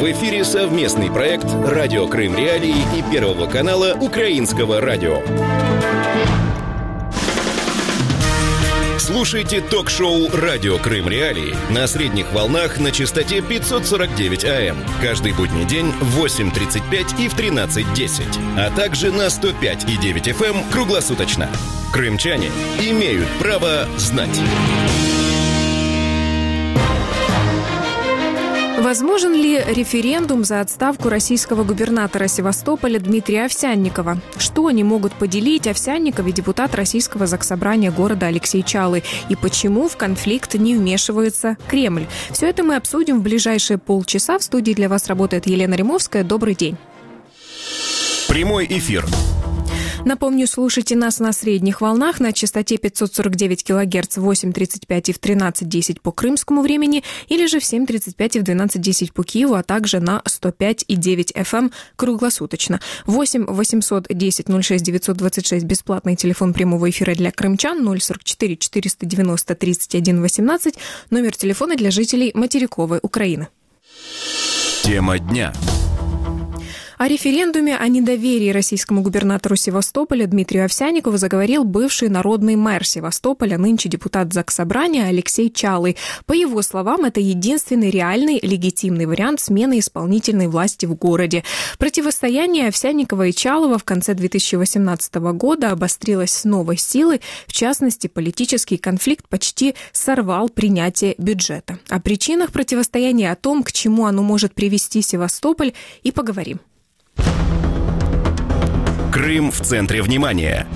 В эфире совместный проект «Радио Крым Реалии» и Первого канала Украинского радио. Слушайте ток-шоу «Радио Крым Реалии» на средних волнах на частоте 549 АМ. Каждый будний день в 8:35 и в 13:10. А также на 105,9 FM круглосуточно. Крымчане имеют право знать. Возможен ли референдум за отставку российского губернатора Севастополя Дмитрия Овсянникова? Что они могут поделить Овсянников и депутат Российского заксобрания города Алексей Чалый? И почему в конфликт не вмешивается Кремль? Все это мы обсудим в ближайшие полчаса. В студии для вас работает Елена Римовская. Добрый день. Прямой эфир. Напомню, слушайте нас на средних волнах на частоте 549 кГц в 8:35 и в 13:10 по крымскому времени, или же в 7:35 и в 12:10 по Киеву, а также на 105,9 FM круглосуточно. 8 810 06 926 бесплатный телефон прямого эфира для крымчан, 044 490 31 18, номер телефона для жителей материковой Украины. Тема дня. О референдуме о недоверии российскому губернатору Севастополя Дмитрию Овсянникову заговорил бывший народный мэр Севастополя, нынче депутат Заксобрания Алексей Чалый. По его словам, это единственный реальный, легитимный вариант смены исполнительной власти в городе. Противостояние Овсянникова и Чалова в конце 2018 года обострилось с новой силой. В частности, политический конфликт почти сорвал принятие бюджета. О причинах противостояния, о том, к чему оно может привести Севастополь, и поговорим. Крым в центре внимания.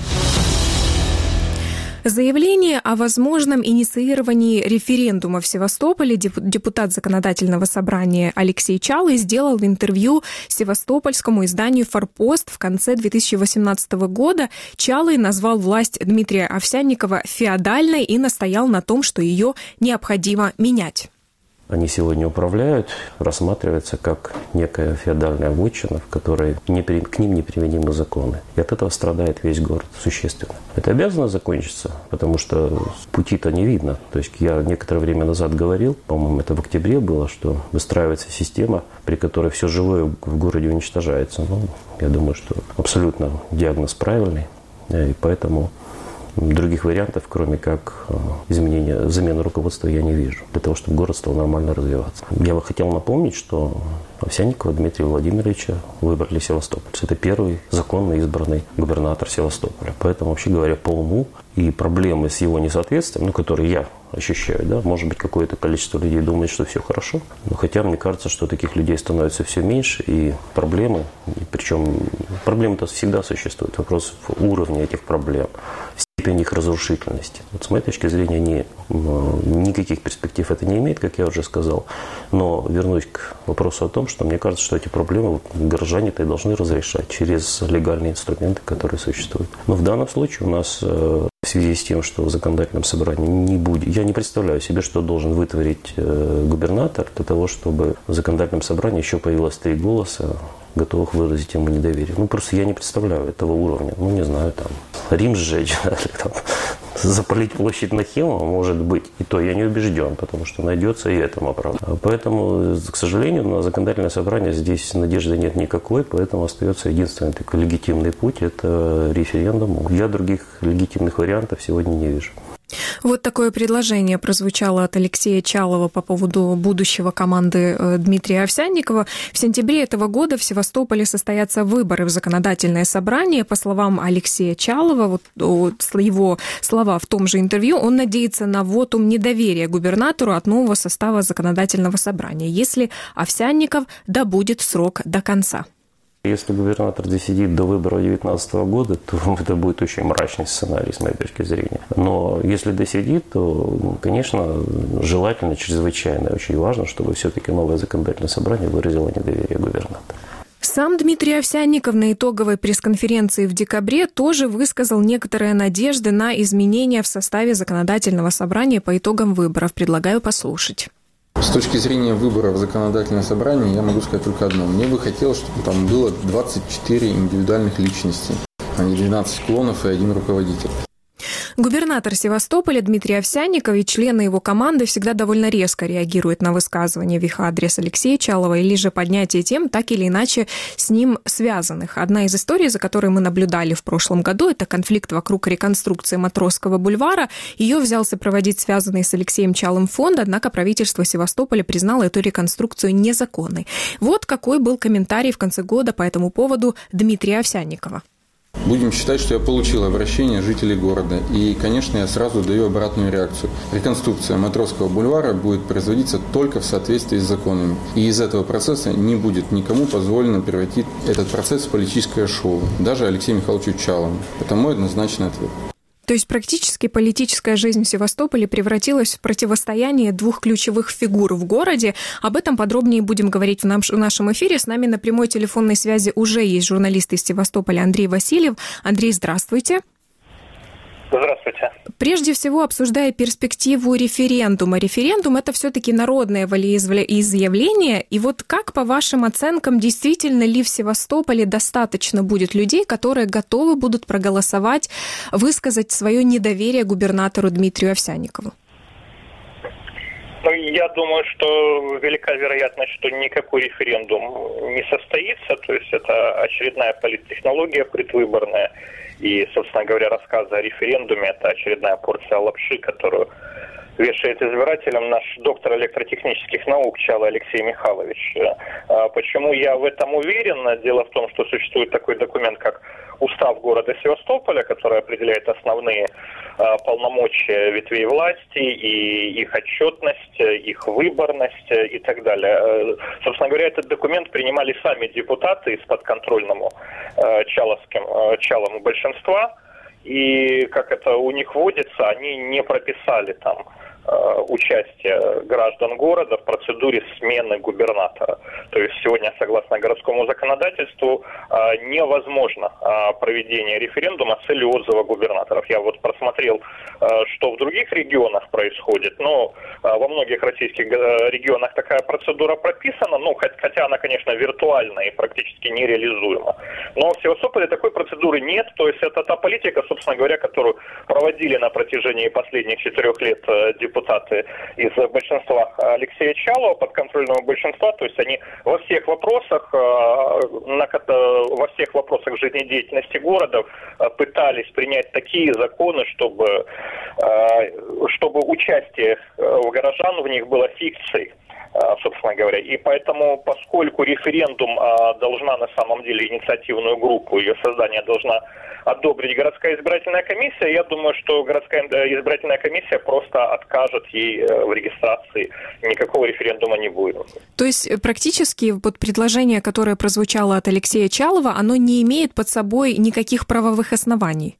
Заявление о возможном инициировании референдума в Севастополе депутат Законодательного собрания Алексей Чалый сделал в интервью севастопольскому изданию «Форпост» в конце 2018 года. Чалый назвал власть Дмитрия Овсянникова феодальной и настоял на том, что ее необходимо менять. Они сегодня управляют, рассматриваются как некая феодальная вотчина, в которой к ним неприменимы законы. И от этого страдает весь город существенно. Это обязано закончиться, потому что пути-то не видно. То есть я некоторое время назад говорил, по-моему, это в октябре было, что выстраивается система, при которой все живое в городе уничтожается. Я думаю, что абсолютно диагноз правильный, и поэтому других вариантов, кроме как замены руководства, я не вижу, для того, чтобы город стал нормально развиваться. Я бы хотел напомнить, что Овсянникова Дмитрия Владимировича выбрали Севастопольцы. Это первый законно избранный губернатор Севастополя. Поэтому, вообще говоря, по уму и проблемы с его несоответствием, которые я ощущаю, может быть, какое-то количество людей думает, что все хорошо. Но хотя мне кажется, что таких людей становится все меньше, и проблемы, причем проблемы-то всегда существуют. Вопрос в уровне этих проблем, степень их разрушительности. С моей точки зрения, никаких перспектив это не имеет, как я уже сказал. Но вернусь к вопросу о том, что мне кажется, что эти проблемы горожане-то и должны разрешать через легальные инструменты, которые существуют. Но в данном случае у нас в связи с тем, что в законодательном собрании не будет, я не представляю себе, что должен вытворить губернатор для того, чтобы в законодательном собрании еще появилось 3 голоса, готовых выразить ему недоверие. Просто я не представляю этого уровня. Не знаю, Рим сжечь, запалить площадь Нахимова, может быть. И то я не убежден, потому что найдется и этому оправдание. Поэтому, к сожалению, на законодательное собрание здесь надежды нет никакой, поэтому остается единственный такой легитимный путь – это референдум. Я других легитимных вариантов сегодня не вижу. Вот такое предложение прозвучало от Алексея Чалова по поводу будущего команды Дмитрия Овсянникова. В сентябре этого года в Севастополе состоятся выборы в законодательное собрание. По словам Алексея Чалова, его слова в том же интервью, он надеется на вотум недоверия губернатору от нового состава законодательного собрания, если Овсянников добудет срок до конца. Если губернатор досидит до выборов 2019 года, то это будет очень мрачный сценарий, с моей точки зрения. Но если досидит, то, конечно, желательно, чрезвычайно, очень важно, чтобы все-таки новое законодательное собрание выразило недоверие губернатору. Сам Дмитрий Овсянников на итоговой пресс-конференции в декабре тоже высказал некоторые надежды на изменения в составе законодательного собрания по итогам выборов. Предлагаю послушать. С точки зрения выбора в законодательное собрание я могу сказать только одно. Мне бы хотелось, чтобы там было 24 индивидуальных личностей, а не 12 клонов и 1 руководитель. Губернатор Севастополя Дмитрий Овсянников и члены его команды всегда довольно резко реагируют на высказывания в их адрес Алексея Чалова или же поднятие тем, так или иначе с ним связанных. Одна из историй, за которой мы наблюдали в прошлом году, это конфликт вокруг реконструкции Матросского бульвара. Ее взялся проводить связанный с Алексеем Чалым фонд, однако правительство Севастополя признало эту реконструкцию незаконной. Вот какой был комментарий в конце года по этому поводу Дмитрия Овсянникова. Будем считать, что я получил обращение жителей города. И, конечно, я сразу даю обратную реакцию. Реконструкция Матросского бульвара будет производиться только в соответствии с законами. И из этого процесса не будет никому позволено превратить этот процесс в политическое шоу. Даже Алексею Михайловичу Чалому. Это мой однозначный ответ. То есть практически политическая жизнь в Севастополе превратилась в противостояние двух ключевых фигур в городе. Об этом подробнее будем говорить в нашем эфире. С нами на прямой телефонной связи уже есть журналист из Севастополя Андрей Васильев. Андрей, здравствуйте. Здравствуйте. Прежде всего, обсуждая перспективу референдума. Референдум – это все-таки народное волеизъявление. И вот как, по вашим оценкам, действительно ли в Севастополе достаточно будет людей, которые готовы будут проголосовать, высказать свое недоверие губернатору Дмитрию Овсянникову? Я думаю, что велика вероятность, что никакой референдум не состоится. То есть это очередная политтехнология предвыборная. И, собственно говоря, рассказы о референдуме – это очередная порция лапши, которую вешает избирателям наш доктор электротехнических наук Чалы Алексей Михайлович. Почему я в этом уверен? Дело в том, что существует такой документ, как Устав города Севастополя, который определяет основные полномочия ветвей власти и их отчетность, их выборность и так далее. Собственно говоря, этот документ принимали сами депутаты из подконтрольному Чалому большинства. И, как это у них водится, они не прописали там участие граждан города в процедуре смены губернатора. То есть сегодня, согласно городскому законодательству, невозможно проведение референдума с целью отзыва губернаторов. Я вот просмотрел, что в других регионах происходит, но во многих российских регионах такая процедура прописана, хотя она, конечно, виртуальна и практически нереализуема. Но в Севастополе такой процедуры нет, то есть это та политика, собственно говоря, которую проводили на протяжении последних 4 лет депутаты из большинства Алексея Чалова, подконтрольного большинства, то есть они во всех вопросах жизнедеятельности города пытались принять такие законы, чтобы участие горожан в них было фикцией, собственно говоря. И поэтому, поскольку референдум должна на самом деле инициативную группу, ее создание должна одобрить городская избирательная комиссия, я думаю, что городская избирательная комиссия просто откажет ей в регистрации. Никакого референдума не будет. То есть практически вот предложение, которое прозвучало от Алексея Чалова, оно не имеет под собой никаких правовых оснований?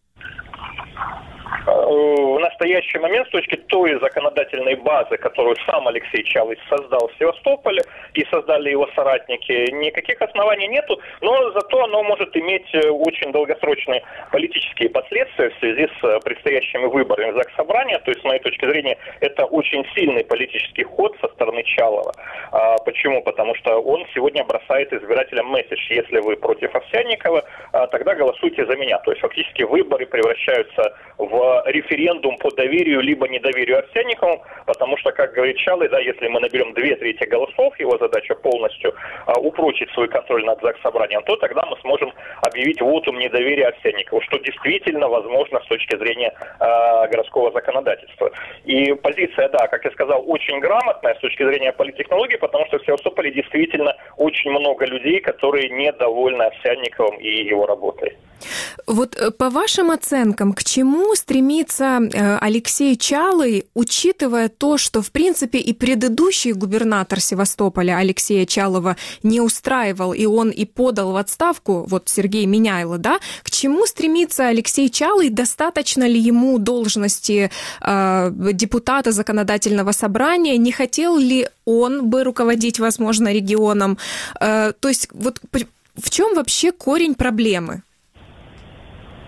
В настоящий момент, с точки той законодательной базы, которую сам Алексей Чалый создал в Севастополе и создали его соратники, никаких оснований нету, но зато оно может иметь очень долгосрочные политические последствия в связи с предстоящими выборами в Заксобрание. То есть, с моей точки зрения, это очень сильный политический ход со стороны Чалова. Почему? Потому что он сегодня бросает избирателям месседж: если вы против Овсянникова, тогда голосуйте за меня. То есть, фактически выборы превращаются в референдум по доверию либо недоверию Овсянникову, потому что, как говорит Чалый, если мы наберем 2/3 голосов, его задача полностью упрочить свой контроль над Заксобранием, то тогда мы сможем объявить вотум недоверия Овсянникову, что действительно возможно с точки зрения городского законодательства. И позиция, как я сказал, очень грамотная с точки зрения политтехнологии, потому что в Севастополе действительно очень много людей, которые недовольны Овсянниковым и его работой. Вот по вашим оценкам, к чему стремится Алексей Чалый, учитывая то, что, в принципе, и предыдущий губернатор Севастополя Алексея Чалова не устраивал, и он и подал в отставку, Сергей Меняйло, к чему стремится Алексей Чалый, достаточно ли ему должности депутата законодательного собрания, не хотел ли он бы руководить, возможно, регионом? То есть в чем вообще корень проблемы?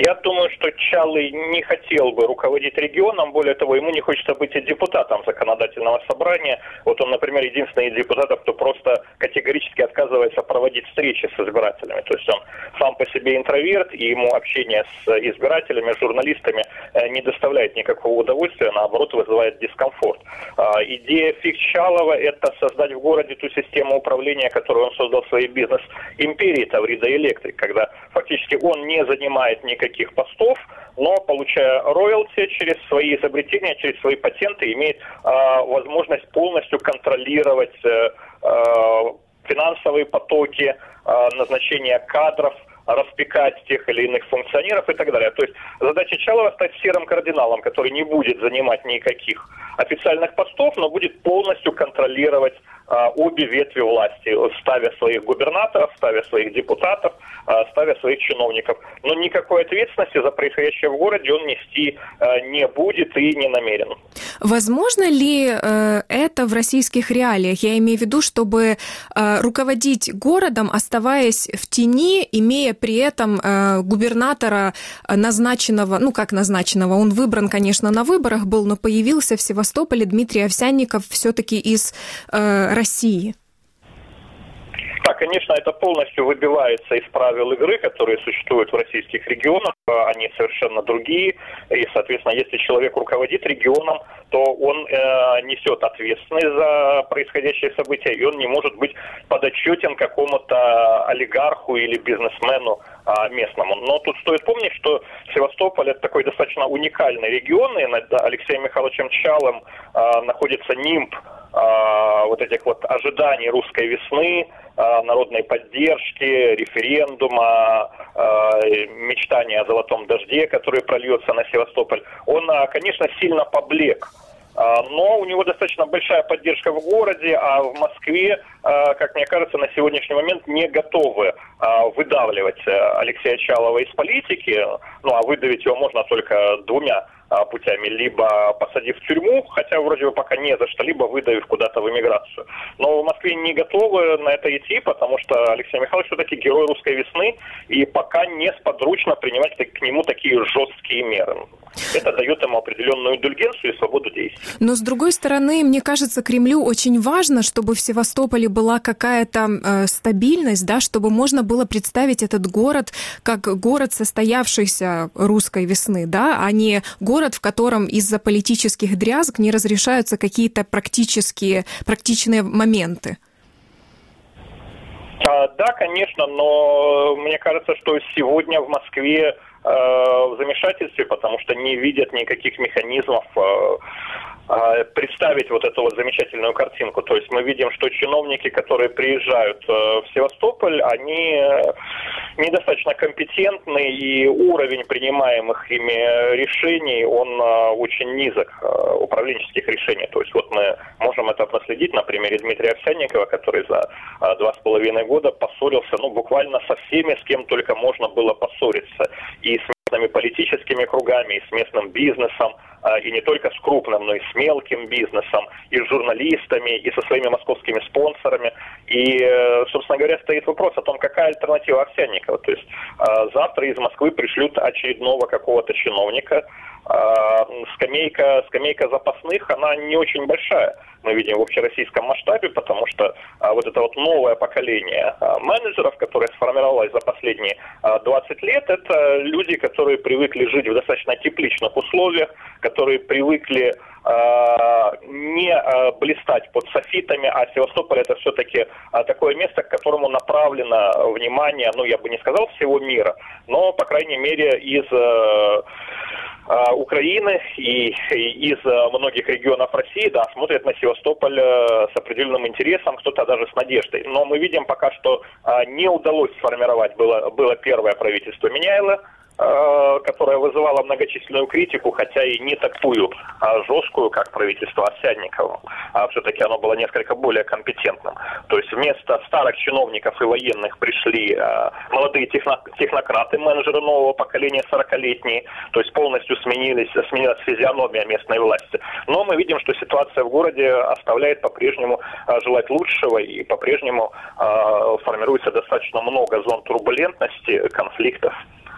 Я думаю, что Чалый не хотел бы руководить регионом, более того, ему не хочется быть и депутатом законодательного собрания. Вот он, например, единственный из депутатов, кто просто категорически отказывается проводить встречи с избирателями. То есть он сам по себе интроверт, и ему общение с избирателями, с журналистами не доставляет никакого удовольствия, наоборот, вызывает дискомфорт. Идея Чалова – это создать в городе ту систему управления, которую он создал в своей бизнес-империи Таврида Электрик, когда фактически он не занимает никаких постов, но, получая роялти через свои изобретения, через свои патенты, имеет возможность полностью контролировать финансовые потоки, назначение кадров, распекать тех или иных функционеров и так далее. То есть задача Чалова стать серым кардиналом, который не будет занимать никаких официальных постов, но будет полностью контролировать обе ветви власти, ставя своих губернаторов, ставя своих депутатов, ставя своих чиновников. Но никакой ответственности за происходящее в городе он нести не будет и не намерен. Возможно ли это в российских реалиях? Я имею в виду, чтобы руководить городом, оставаясь в тени, имея при этом губернатора назначенного, как назначенного, он выбран, конечно, на выборах был, но появился в Севастополе Дмитрий Овсянников все-таки из России. Да, конечно, это полностью выбивается из правил игры, которые существуют в российских регионах. Они совершенно другие. И, соответственно, если человек руководит регионом, то он несет ответственность за происходящие события, и он не может быть подотчетен какому-то олигарху или бизнесмену местному. Но тут стоит помнить, что Севастополь – это такой достаточно уникальный регион, и над Алексеем Михайловичем Чалым находится нимб вот этих вот ожиданий русской весны, народной поддержки, референдума, мечтания о золотом дожде, который прольется на Севастополь. Он, конечно, сильно поблек. Но у него достаточно большая поддержка в городе, а в Москве, как мне кажется, на сегодняшний момент не готовы выдавливать Алексея Чалова из политики. А выдавить его можно только двумя путями, либо посадив в тюрьму, хотя вроде бы пока не за что, либо выдавив куда-то в эмиграцию. Но в Москве не готовы на это идти, потому что Алексей Михайлович все-таки герой русской весны, и пока несподручно принимать к нему такие жесткие меры. Это дает ему определенную индульгенцию и свободу действий. Но, с другой стороны, мне кажется, Кремлю очень важно, чтобы в Севастополе была какая-то стабильность, да, чтобы можно было представить этот город как город состоявшейся русской весны, да, а не город, в котором из-за политических дрязг не разрешаются какие-то практичные моменты. Да, конечно, но мне кажется, что сегодня в Москве в замешательстве, потому что не видят никаких механизмов представить вот эту вот замечательную картинку. То есть мы видим, что чиновники, которые приезжают в Севастополь, они недостаточно компетентны, и уровень принимаемых ими решений, он очень низок, управленческих решений. То есть вот мы можем это проследить на примере Дмитрия Овсянникова, который за 2,5 года поссорился, буквально со всеми, с кем только можно было поссориться. И с местными политическими кругами, и с местным бизнесом, и не только с крупным, но и с мелким бизнесом, и с журналистами, и со своими московскими спонсорами. И, собственно говоря, стоит вопрос о том, какая альтернатива Овсянникова. То есть завтра из Москвы пришлют очередного какого-то чиновника. Скамейка запасных, она не очень большая. Мы видим в общероссийском масштабе, потому что вот это вот новое поколение менеджеров, которое сформировалось за последние 20 лет, это люди, которые привыкли жить в достаточно тепличных условиях, которые привыкли не блистать под софитами, а Севастополь это все-таки такое место, к которому направлено внимание, я бы не сказал всего мира, но, по крайней мере, из Украины и из многих регионов России, да, смотрят на Севастополь с определенным интересом, кто-то даже с надеждой. Но мы видим пока, что не удалось сформировать, было первое правительство Миняйла, которое вызывало многочисленную критику, хотя и не такую жесткую, как правительство Овсянникова. Все-таки оно было несколько более компетентным. То есть вместо старых чиновников и военных пришли молодые технократы, менеджеры нового поколения, 40-летние. То есть полностью сменилась физиономия местной власти. Но мы видим, что ситуация в городе оставляет по-прежнему желать лучшего, и по-прежнему формируется достаточно много зон турбулентности, конфликтов.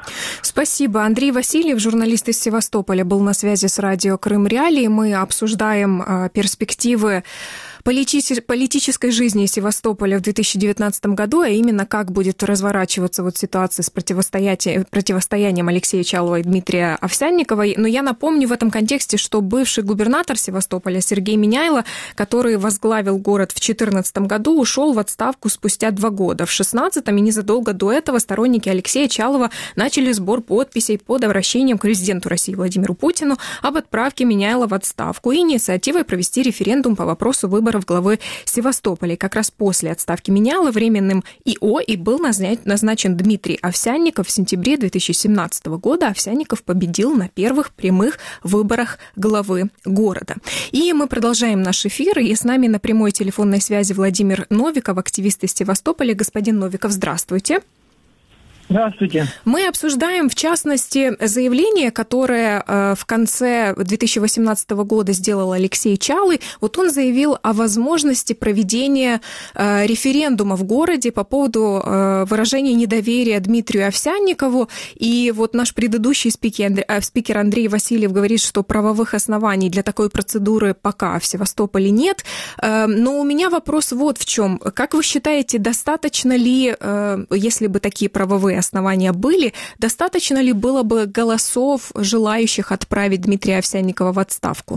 Спасибо. Андрей Васильев, журналист из Севастополя, был на связи с радио Крым Реалии. Мы обсуждаем перспективы политической жизни Севастополя в 2019 году, а именно как будет разворачиваться вот ситуация с противостоянием Алексея Чалова и Дмитрия Овсянникова. Но я напомню в этом контексте, что бывший губернатор Севастополя Сергей Миняйло, который возглавил город в 2014 году, ушел в отставку спустя 2 года. В 2016 и незадолго до этого сторонники Алексея Чалова начали сбор подписей под обращением к президенту России Владимиру Путину об отправке Миняйла в отставку и инициативой провести референдум по вопросу выборов главы Севастополя. И как раз после отставки Миняйла временным ИО и был назначен Дмитрий Овсянников. В сентябре 2017 года Овсянников победил на первых прямых выборах главы города. И мы продолжаем наш эфир. И с нами на прямой телефонной связи Владимир Новиков, активист из Севастополя. Господин Новиков, здравствуйте. Здравствуйте. Мы обсуждаем, в частности, заявление, которое в конце 2018 года сделал Алексей Чалый. Вот он заявил о возможности проведения референдума в городе по поводу выражения недоверия Дмитрию Овсянникову. И вот наш предыдущий спикер Андрей Васильев говорит, что правовых оснований для такой процедуры пока в Севастополе нет. Но у меня вопрос вот в чем. Как вы считаете, достаточно ли, если бы такие правовые основания были, достаточно ли было бы голосов, желающих отправить Дмитрия Овсянникова в отставку?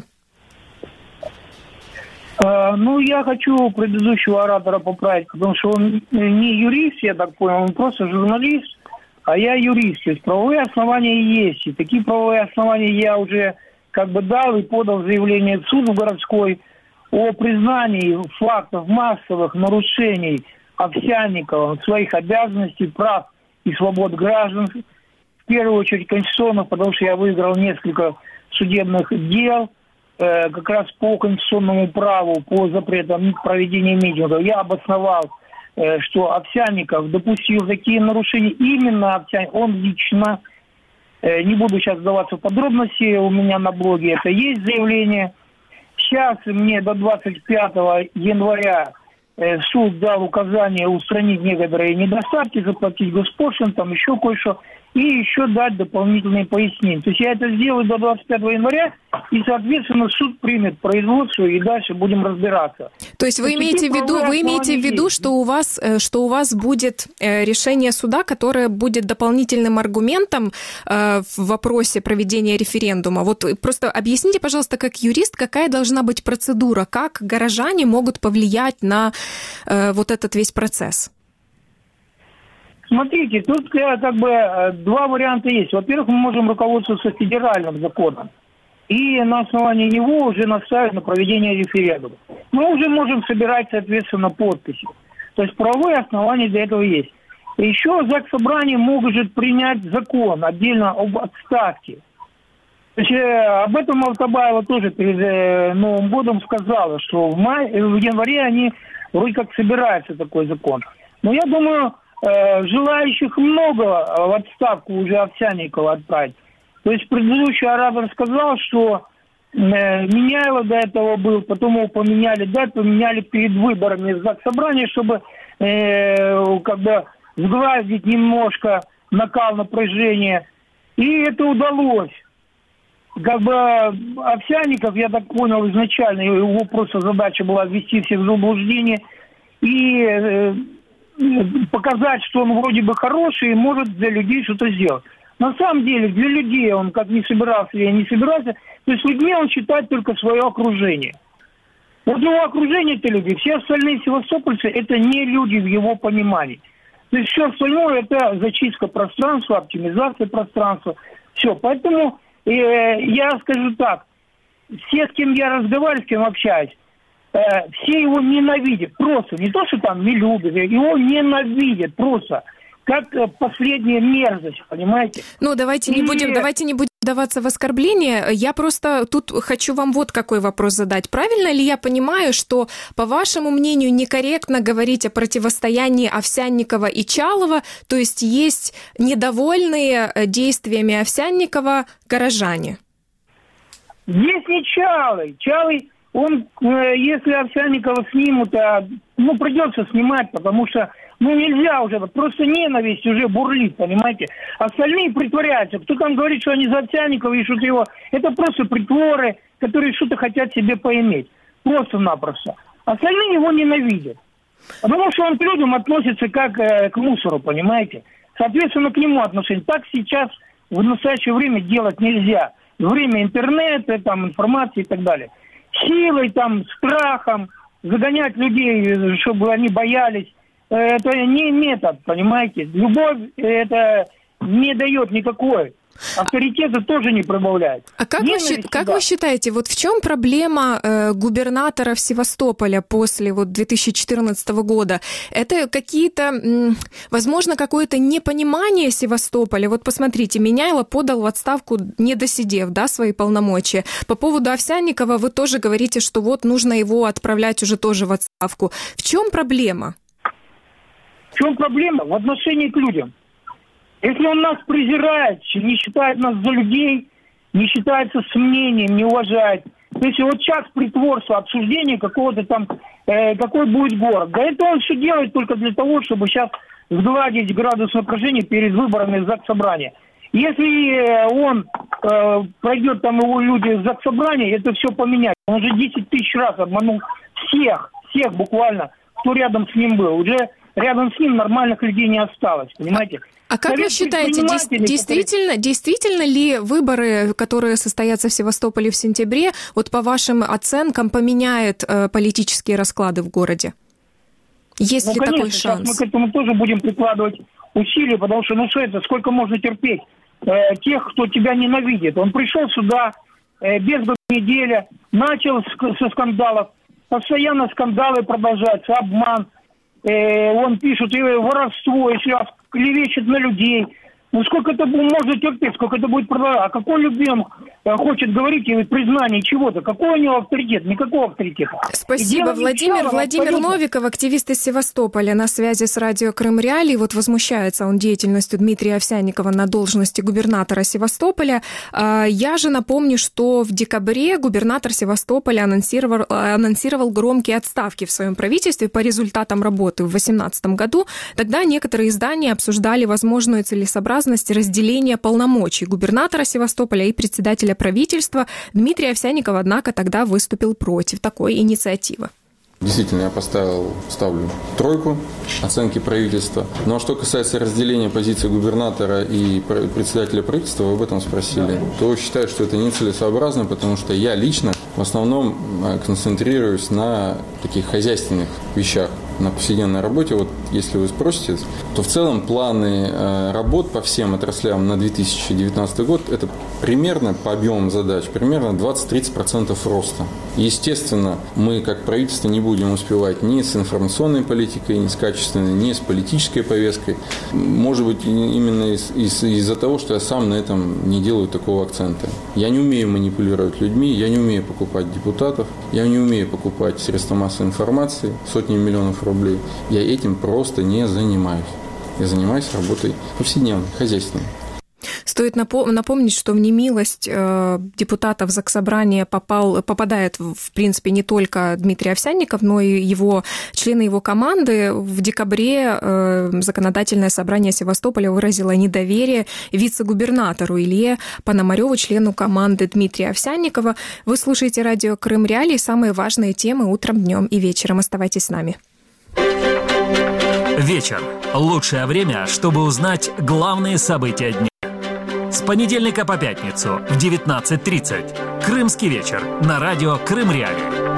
Я хочу предыдущего оратора поправить, потому что он не юрист, я так понял, он просто журналист, а я юрист. То есть правовые основания есть. И такие правовые основания я уже дал и подал заявление в суд городской о признании фактов массовых нарушений Овсянникова своих обязанностей, прав и свобод граждан, в первую очередь конституционных, потому что я выиграл несколько судебных дел как раз по конституционному праву, по запретам проведения митингов. Я обосновал, что Овсянников допустил такие нарушения, именно Овсянников, он лично, не буду сейчас вдаваться в подробности, у меня на блоге это есть заявление. Сейчас мне до 25 января суд дал указание устранить некоторые недостатки, заплатить госпошлину, там еще кое-что, и еще дать дополнительные пояснения. То есть я это сделаю до 25 января, и, соответственно, суд примет производство, и дальше будем разбираться. То есть вы имеете в виду, что у вас будет решение суда, которое будет дополнительным аргументом в вопросе проведения референдума? Вот просто объясните, пожалуйста, как юрист, какая должна быть процедура, как горожане могут повлиять на вот этот весь процесс? Смотрите, тут два варианта есть. Во-первых, мы можем руководствоваться федеральным законом и на основании него уже настаивать на проведение референдума. Мы уже можем собирать, соответственно, подписи. То есть правовые основания для этого есть. Еще Заксобрание может принять закон отдельно об отставке. То есть, об этом Алтабаева тоже перед Новым годом сказала, что в январе они вроде как собираются такой закон. Но я думаю, желающих много в отставку уже Овсянникова отправить. То есть предыдущий оратор сказал, что Миняйло до этого был, потом его поменяли перед выборами в Заксобрание, чтобы сгладить немножко накал напряжения. И это удалось. Овсянников, я так понял, изначально его просто задача была ввести всех в заблуждение и показать, что он вроде бы хороший и может для людей что-то сделать. На самом деле, для людей он как не собирался или не собирался, то есть людьми он считает только свое окружение. Вот его окружение это люди, все остальные севастопольцы это не люди в его понимании. То есть все остальное это зачистка пространства, оптимизация пространства. Все, поэтому я скажу так, все, с кем я разговариваю, с кем общаюсь, все его ненавидят, просто, не то, что там не любят, его ненавидят просто, как последняя мерзость, понимаете? Давайте не будем вдаваться в оскорбление. Я просто тут хочу вам вот какой вопрос задать. Правильно ли я понимаю, что, по вашему мнению, некорректно говорить о противостоянии Овсянникова и Чалова, то есть недовольные действиями Овсянникова горожане? Здесь не Чалый. Чалый, он, если Овсянникова снимут, придется снимать, потому что нельзя уже, просто ненависть уже бурлит, понимаете. Остальные притворяются. Кто там говорит, что они за Овсянникова и что-то его... Это просто притворы, которые что-то хотят себе поиметь. Просто-напросто. Остальные его ненавидят. Потому что он к людям относится как к мусору, понимаете. Соответственно, к нему отношение. Так сейчас в настоящее время делать нельзя. Время интернета, там, информации и так далее. Силой, там, страхом загонять людей, чтобы они боялись. Это не метод, понимаете. Любовь это не дает никакой. Авторитета тоже не прибавляет. А как вы считаете, вот в чем проблема губернатора в Севастополе после 2014 года? Это какие-то, возможно, какое-то непонимание Севастополя? Вот посмотрите, Меняйло подал в отставку, не досидев, свои полномочия. По поводу Овсянникова вы тоже говорите, что нужно его отправлять уже тоже в отставку. В чем проблема? В чем проблема? В отношении к людям. Если он нас презирает, не считает нас за людей, не считается с мнением, не уважает. Если вот сейчас притворство, обсуждение какого-то там, какой будет город. Да это он все делает только для того, чтобы сейчас сгладить градус напряжения перед выборами в Заксобрание. Если он пройдет там его люди в Заксобрание, это все поменяет. Он уже 10 тысяч раз обманул всех буквально, кто рядом с ним был. Уже рядом с ним нормальных людей не осталось, понимаете? А как вы считаете, действительно ли выборы, которые состоятся в Севастополе в сентябре, по вашим оценкам, поменяют политические расклады в городе? Есть ли такой шанс? Мы к этому тоже будем прикладывать усилия, потому что, сколько можно терпеть тех, кто тебя ненавидит. Он пришел сюда без недели, начал со скандалов, постоянно скандалы продолжаются, обман. Он пишет воровство, если клевещет на людей. Сколько это можно терпеть, сколько это будет продолжаться? О какой любви он хочет говорить и признании чего-то? Какой у него авторитет? Никакого авторитета. Спасибо. Владимир Новиков, активист из Севастополя, на связи с радио Крым Реалии. Возмущается он деятельностью Дмитрия Овсянникова на должности губернатора Севастополя. Я же напомню, что в декабре губернатор Севастополя анонсировал громкие отставки в своем правительстве по результатам работы в 2018 году. Тогда некоторые издания обсуждали возможную целесообразность разделения полномочий губернатора Севастополя и председателя правительства. Дмитрий Овсянников, однако, тогда выступил против такой инициативы. Действительно, я ставлю 3 оценки правительства. Но что касается разделения позиции губернатора и председателя правительства, вы об этом спросили, то считаю, что это нецелесообразно, потому что я лично в основном концентрируюсь на таких хозяйственных вещах, на повседневной работе. Если вы спросите, то в целом планы работ по всем отраслям на 2019 год это примерно по объемам задач, примерно 20-30% роста. Естественно, мы как правительство не будем успевать ни с информационной политикой, ни с качественной, ни с политической повесткой. Может быть, именно из-за того, что я сам на этом не делаю такого акцента. Я не умею манипулировать людьми, я не умею покупать депутатов, я не умею покупать средства массовой информации, сотни миллионов рублей. Я этим просто не занимаюсь. Я занимаюсь работой повседневной, хозяйственной. Стоит напомнить, что в немилость депутатов Заксобрания попадает, в принципе, не только Дмитрий Овсянников, но и члены его команды. В декабре Законодательное собрание Севастополя выразило недоверие вице-губернатору Илье Пономарёву, члену команды Дмитрия Овсянникова. Вы слушаете радио Крым Реалии. Самые важные темы утром, днем и вечером. Оставайтесь с нами. Вечер. Лучшее время, чтобы узнать главные события дня. С понедельника по пятницу в 19:30. Крымский вечер на радио Крым Реалии.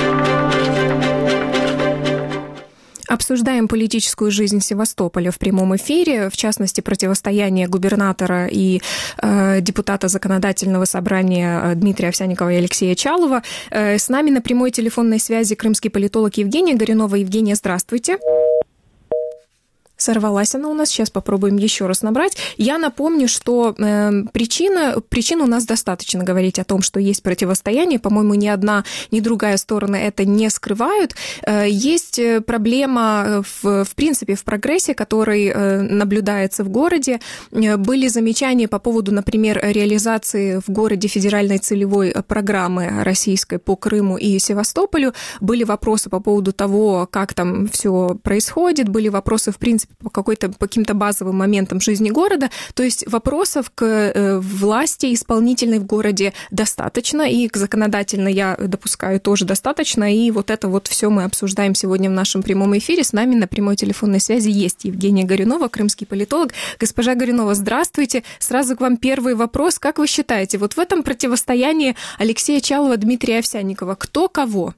Обсуждаем политическую жизнь Севастополя в прямом эфире, в частности, противостояние губернатора и депутата Законодательного собрания Дмитрия Овсянникова и Алексея Чалова. С нами на прямой телефонной связи крымский политолог Евгения Горюнова. Евгения, здравствуйте. Сорвалась она у нас. Сейчас попробуем еще раз набрать. Я напомню, что причин у нас достаточно говорить о том, что есть противостояние. По-моему, ни одна, ни другая сторона это не скрывают. Есть проблема, в принципе, в прогрессе, который наблюдается в городе. Были замечания по поводу, например, реализации в городе федеральной целевой программы российской по Крыму и Севастополю. Были вопросы по поводу того, как там все происходит, были вопросы, в принципе, по каким-то базовым моментам жизни города. То есть вопросов к власти исполнительной в городе достаточно, и к законодательной, я допускаю, тоже достаточно. И вот это вот все мы обсуждаем сегодня в нашем прямом эфире. С нами на прямой телефонной связи есть Евгения Горюнова, крымский политолог. Госпожа Горюнова, здравствуйте. Сразу к вам первый вопрос. Как вы считаете, вот в этом противостоянии Алексея Чалова, Дмитрия Овсянникова кто кого?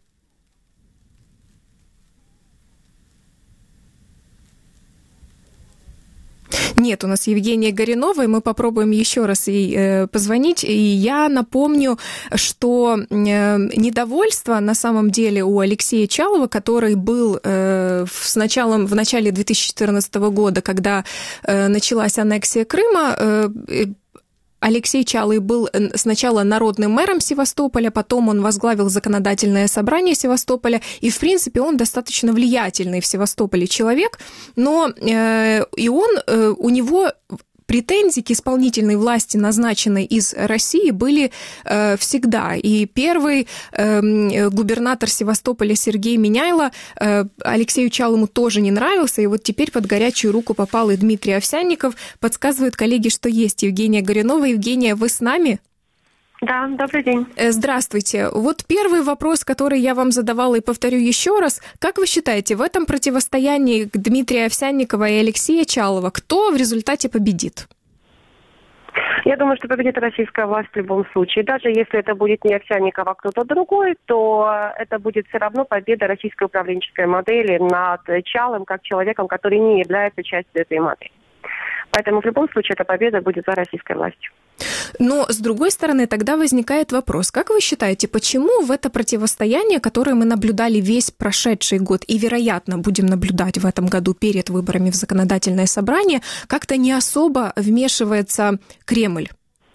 Нет, у нас Евгения Горюнова, и мы попробуем еще раз ей позвонить. И я напомню, что недовольство на самом деле у Алексея Чалова, который был в начале 2014 года, когда началась аннексия Крыма, Алексей Чалый был сначала народным мэром Севастополя, потом он возглавил законодательное собрание Севастополя, и, в принципе, он достаточно влиятельный в Севастополе человек, но у него претензии к исполнительной власти, назначенной из России, были всегда. И первый губернатор Севастополя Сергей Миняйло Алексею Чалому тоже не нравился, и вот теперь под горячую руку попал и Дмитрий Овсянников. Подсказывают коллеги, что есть Евгения Горюнова. Евгения, вы с нами? Да, добрый день. Здравствуйте. Вот первый вопрос, который я вам задавала, и повторю еще раз. Как вы считаете, в этом противостоянии Дмитрия Овсянникова и Алексея Чалова кто в результате победит? Я думаю, что победит российская власть в любом случае. Даже если это будет не Овсянников, а кто-то другой, то это будет все равно победа российской управленческой модели над Чалым как человеком, который не является частью этой модели. Поэтому в любом случае эта победа будет за российской властью. Но, с другой стороны, тогда возникает вопрос. Как вы считаете, почему в это противостояние, которое мы наблюдали весь прошедший год и, вероятно, будем наблюдать в этом году перед выборами в законодательное собрание, как-то не особо вмешивается Кремль?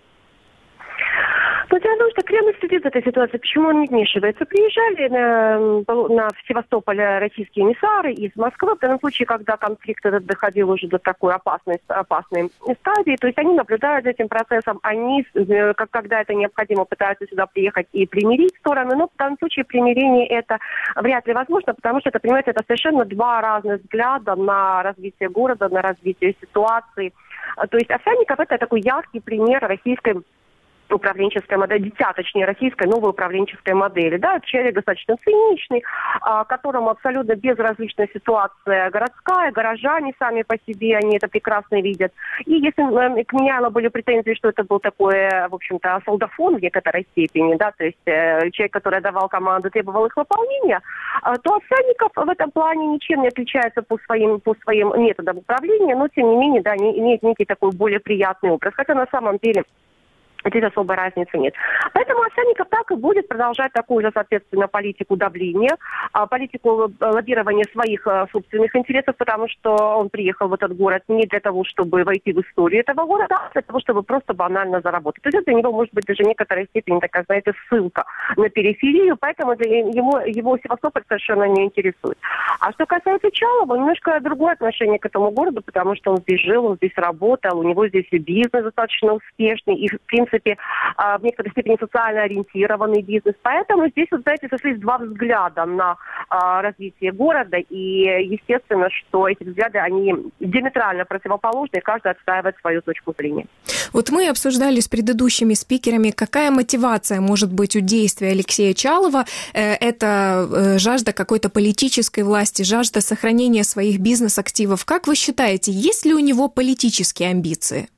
Ну, дело в том, что Кремль следит за этой ситуацией. Почему он не вмешивается? Приезжали в Севастополь российские эмиссары из Москвы. В данном случае, когда конфликт этот доходил уже до такой опасной стадии, то есть они наблюдают за этим процессом, они, когда это необходимо, пытаются сюда приехать и примирить стороны, но в данном случае примирение это вряд ли возможно, потому что, это, понимаете, это совершенно два разных взгляда на развитие города, на развитие ситуации. То есть Овсянников это такой яркий пример российской управленческая модель, дитя, точнее, российской новой управленческой модели. Да, человек достаточно циничный, которому абсолютно безразлична ситуация городская, горожане сами по себе, они это прекрасно видят. И если к Миняйло были претензии, что это был такой, в общем-то, солдафон в некоторой степени, да, то есть человек, который давал команды, требовал их выполнения, то Овсянников в этом плане ничем не отличается по своим методам управления, но, тем не менее, да, имеет некий такой более приятный образ. Хотя на самом деле здесь особой разницы нет. Поэтому Овсянников так и будет продолжать такую же, соответственно, политику давления, политику лоббирования своих собственных интересов, потому что он приехал в этот город не для того, чтобы войти в историю этого города, а для того, чтобы просто банально заработать. То есть для него может быть даже в некоторой степени такая, знаете, ссылка на периферию, поэтому его Севастополь совершенно не интересует. А что касается Чалова, немножко другое отношение к этому городу, потому что он здесь жил, он здесь работал, у него здесь и бизнес достаточно успешный, и, в принципе, в некоторой степени социально ориентированный бизнес. Поэтому здесь, вот, знаете, сошлись два взгляда на развитие города, и естественно, что эти взгляды, они диаметрально противоположны, и каждый отстаивает свою точку зрения. Вот мы обсуждали с предыдущими спикерами, какая мотивация может быть у действия Алексея Чалова. Это жажда какой-то политической власти, жажда сохранения своих бизнес-активов. Как вы считаете, есть ли у него политические амбиции?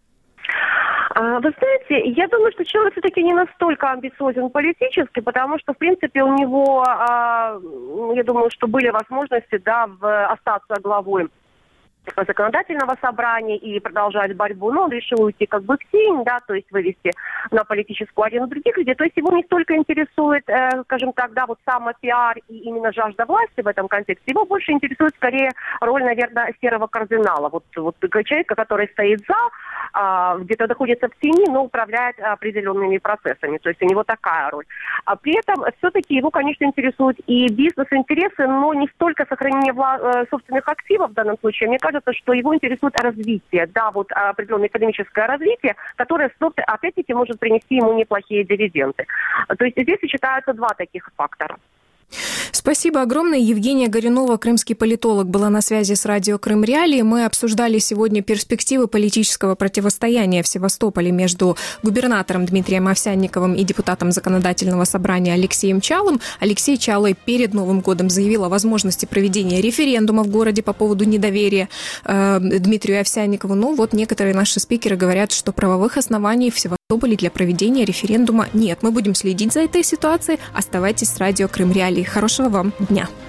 Вы знаете, я думаю, что Чалый все-таки не настолько амбициозен политически, потому что, в принципе, у него, я думаю, что были возможности, да, остаться главой законодательного собрания и продолжать борьбу, но он решил уйти как бы в тень, да, то есть вывести на политическую арену других людей. То есть его не столько интересует, скажем так, да, вот самопиар и именно жажда власти в этом контексте, его больше интересует скорее роль, наверное, серого кардинала. Вот человека, который стоит где-то находится в тени, но управляет определенными процессами. То есть у него такая роль. А при этом все-таки его, конечно, интересуют и бизнес-интересы, но не столько сохранение собственных активов в данном случае. Мне кажется, что его интересует развитие, да, вот определенное экономическое развитие, которое, опять-таки, может принести ему неплохие дивиденды. То есть здесь сочетаются два таких фактора. Спасибо огромное. Евгения Горюнова, крымский политолог, была на связи с радио Крым Реалии. Мы обсуждали сегодня перспективы политического противостояния в Севастополе между губернатором Дмитрием Овсянниковым и депутатом Законодательного собрания Алексеем Чалым. Алексей Чалый перед Новым годом заявил о возможности проведения референдума в городе по поводу недоверия Дмитрию Овсянникову. Ну вот некоторые наши спикеры говорят, что правовых оснований в Севастополе для проведения референдума нет. Мы будем следить за этой ситуацией. Оставайтесь с радио Крым Реалии. Хорошего вам дня.